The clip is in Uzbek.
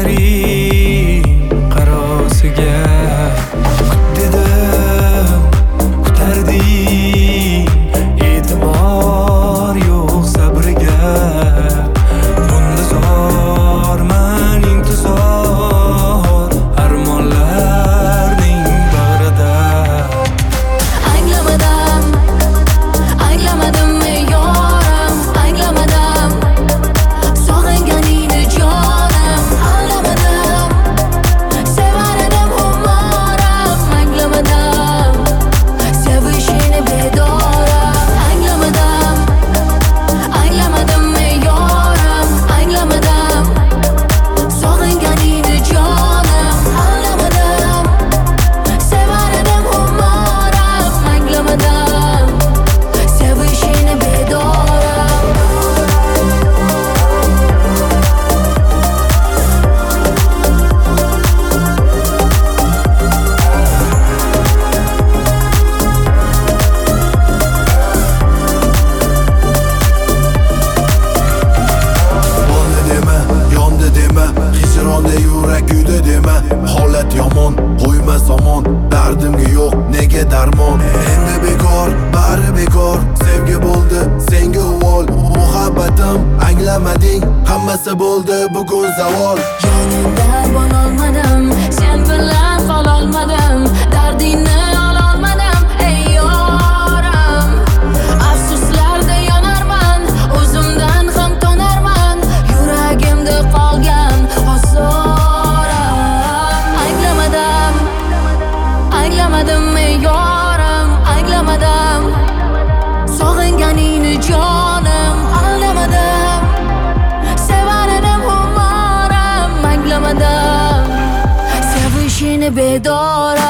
ko'zlaring qarosiga dedim, kutarding, e'tibor yo'q sabriga. Bunda zorman intizor armonlarning bag'rida. Anglamadim ey yorim, anglamadim sog'inganingni jonim, anglamadim sevar edim umorim, anglamadim sevishingni bedorim, anglamadim ey yorim, anglamadim sog'inganingni jonim, anglamadim sevar edim umorim, anglamadim sevishingni bedorim. Bo'ldi dema, yondi dema, hijronda yurak kuydi dema. Holat yomon, qo'yma somon, dardimga yo'q nega darmon. Endi bekor, bari bekor, sevgi bo'ldi senga uvol. Muhabbatim anglamading, hammasi bo'ldi bugun zavol. Yoningda bo'lolmadim, sen bilan qololmadim, dardingni ololmadim ey yorim. Afsuslarda yonarman, o'zimdan ham tonarman, yuragimda qolgan ozorim. Anglamadim ey yorim, anglamadim sog'inganingni jonim, anglamadim sevar edim umorim, anglamadim sevishingni bedorim.